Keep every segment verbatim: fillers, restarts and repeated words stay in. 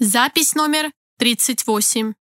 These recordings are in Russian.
Запись номер тридцать восемь.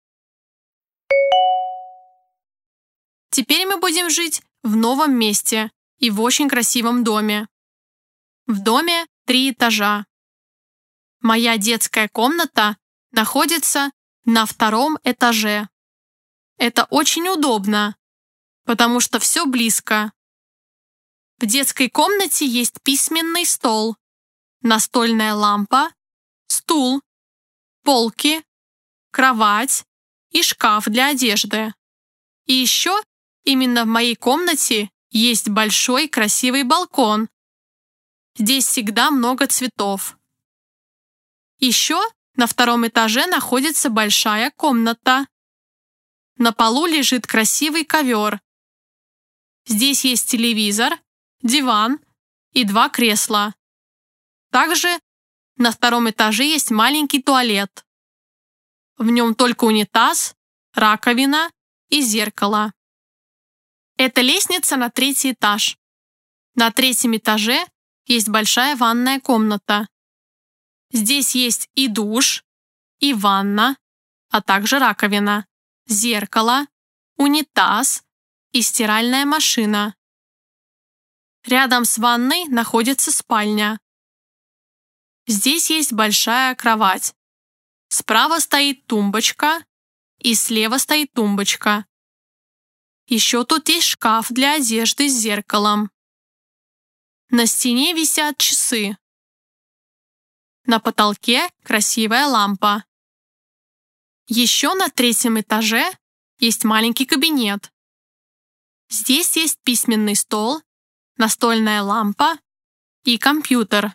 Теперь мы будем жить в новом месте и в очень красивом доме. В доме три этажа. Моя детская комната находится на втором этаже. Это очень удобно, потому что все близко. В детской комнате есть письменный стол, настольная лампа, стул, полки, кровать и шкаф для одежды. И еще именно в моей комнате есть большой красивый балкон. Здесь всегда много цветов. Еще на втором этаже находится большая комната. На полу лежит красивый ковер. Здесь есть телевизор, диван и два кресла. Также на втором этаже есть маленький туалет. В нем только унитаз, раковина и зеркало. Это лестница на третий этаж. На третьем этаже есть большая ванная комната. Здесь есть и душ, и ванна, а также раковина, зеркало, унитаз и стиральная машина. Рядом с ванной находится спальня. Здесь есть большая кровать. Справа стоит тумбочка, и слева стоит тумбочка. Еще тут есть шкаф для одежды с зеркалом. На стене висят часы. На потолке красивая лампа. Еще на третьем этаже есть маленький кабинет. Здесь есть письменный стол, настольная лампа и компьютер.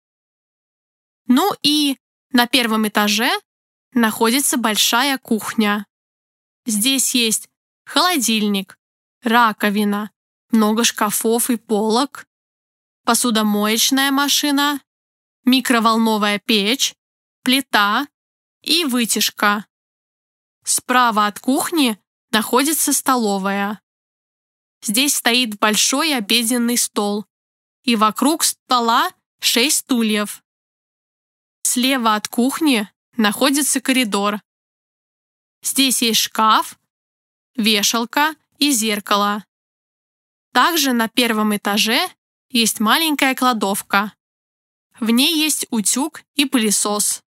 Ну и на первом этаже находится большая кухня. Здесь есть холодильник, раковина, много шкафов и полок, посудомоечная машина, микроволновая печь, плита и вытяжка. Справа от кухни находится столовая. Здесь стоит большой обеденный стол, и вокруг стола шесть стульев. Слева от кухни находится коридор. Здесь есть шкаф, вешалка и зеркало. Также на первом этаже есть маленькая кладовка. В ней есть утюг и пылесос.